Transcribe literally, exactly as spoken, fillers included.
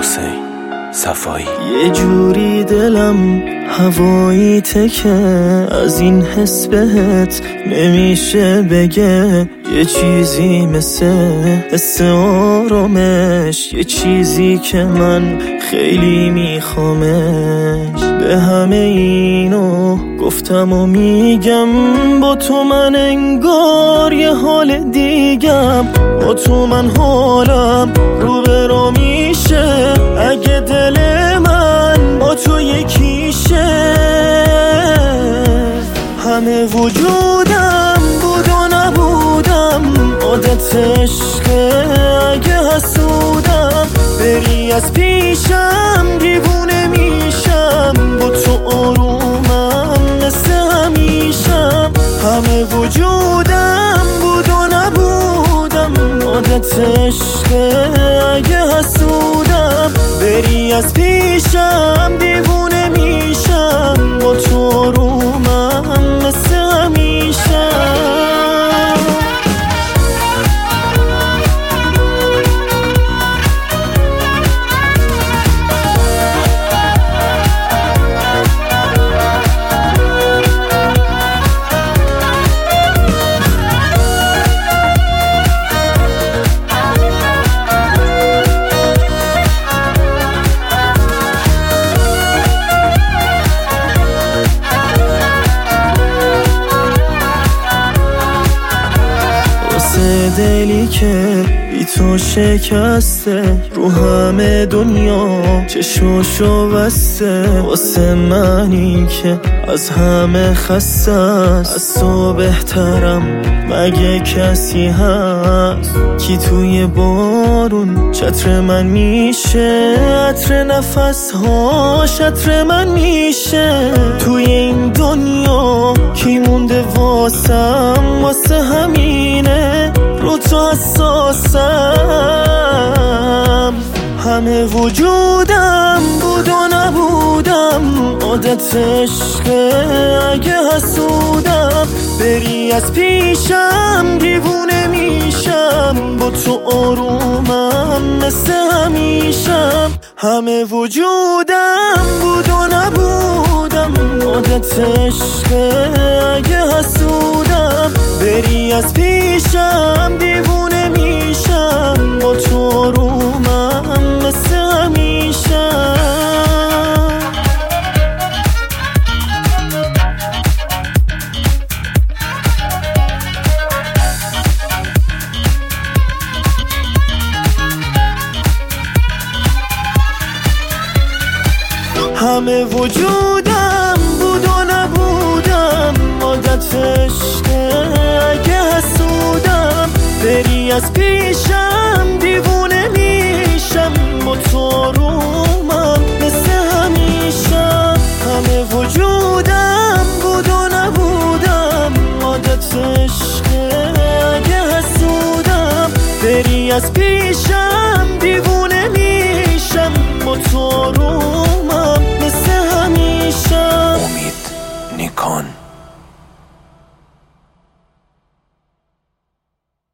حسین صفایی. یه جوری دلم هوایی تکه، از این حس بهت نمیشه بگه. یه چیزی مثل حس آرامش، یه چیزی که من خیلی میخوامش. به همه اینو گفتم و میگم، با تو من انگار یه حال دیگم. با تو من حالم رو به رو میشه، اگه دل من با تو یکیشه. همه وجودم بود و نبودم، عادت عشقه. اگه حسودم بری از پیشم، دیوونه میشم. با تو آرومم مثل همیشم. همه وجودم بود و نبودم، عادت عشقه. اگه حسودم بری از پیشم، دیوونه میشم. با تو آرومم مثل همیشم. دلی که بی تو شکسته، رو همه دنیا چشمشو بسته. واسه منی که از همه خسته است، از تو بهترم مگه کسی هست؟ کی توی بارون چتر من میشه، عطر نفس هاش عطر من میشه. توی این دنیا کی مونده واسم؟ واسه همینه رو تو حساسم. همه وجودم بود و نبودم، عادت عشقه. اگه حسودم بری از پیشم، دیوونه میشم. با تو آرومم مثل همیشم. همه وجودم بود و نبودم، عادت عشقه. اگه حسودم بری از پیشم، دیوونه میشم. با تو آرومم مثل همیشم. همه وجودم بود و نبودم، عادت عشقه. اگه حسودم بری از پیشم، دیوونه میشم. با تو آرومم مثل همیشه. همه وجودم بود و نبودم، عادت عشقه. اگه حسودم بری از پیشم، دیوونه میشم. با تو آرومم مثل همیشه. امید نیکان.